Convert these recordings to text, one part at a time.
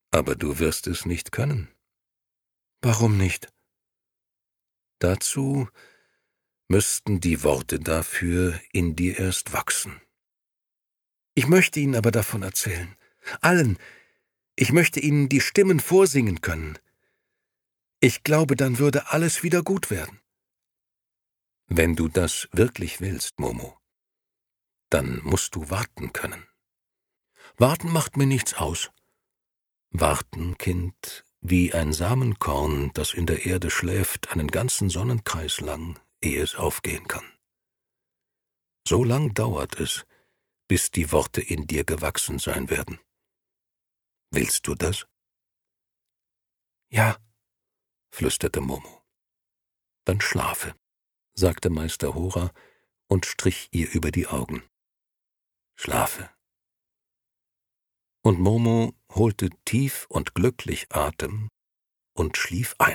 Aber du wirst es nicht können. Warum nicht? Dazu müssten die Worte dafür in dir erst wachsen. Ich möchte Ihnen aber davon erzählen. Allen. Ich möchte Ihnen die Stimmen vorsingen können. Ich glaube, dann würde alles wieder gut werden. Wenn du das wirklich willst, Momo, dann musst du warten können. Warten macht mir nichts aus. Warten, Kind, wie ein Samenkorn, das in der Erde schläft, einen ganzen Sonnenkreis lang, ehe es aufgehen kann. So lang dauert es, bis die Worte in dir gewachsen sein werden. Willst du das? Ja, flüsterte Momo. Dann schlafe, sagte Meister Hora und strich ihr über die Augen. Schlafe. Und Momo holte tief und glücklich Atem und schlief ein.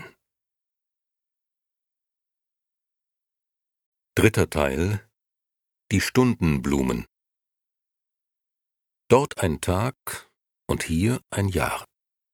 3. Teil: Die Stundenblumen. Dort ein Tag und hier ein Jahr.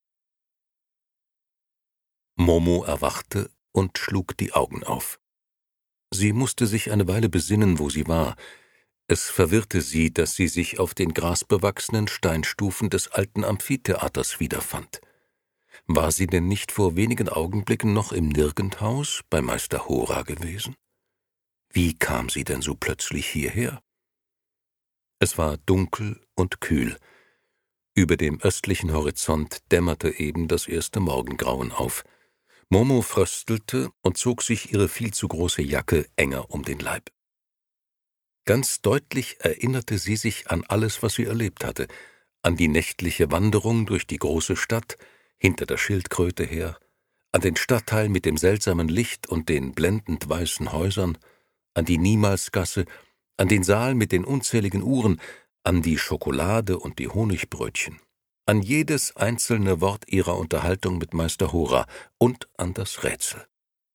Momo erwachte und schlug die Augen auf. Sie musste sich eine Weile besinnen, wo sie war. Es verwirrte sie, dass sie sich auf den grasbewachsenen Steinstufen des alten Amphitheaters wiederfand. War sie denn nicht vor wenigen Augenblicken noch im Nirgendhaus bei Meister Hora gewesen? Wie kam sie denn so plötzlich hierher? Es war dunkel und kühl. Über dem östlichen Horizont dämmerte eben das erste Morgengrauen auf. Momo fröstelte und zog sich ihre viel zu große Jacke enger um den Leib. Ganz deutlich erinnerte sie sich an alles, was sie erlebt hatte, an die nächtliche Wanderung durch die große Stadt, hinter der Schildkröte her, an den Stadtteil mit dem seltsamen Licht und den blendend weißen Häusern, an die Niemalsgasse, an den Saal mit den unzähligen Uhren, an die Schokolade und die Honigbrötchen, an jedes einzelne Wort ihrer Unterhaltung mit Meister Hora und an das Rätsel.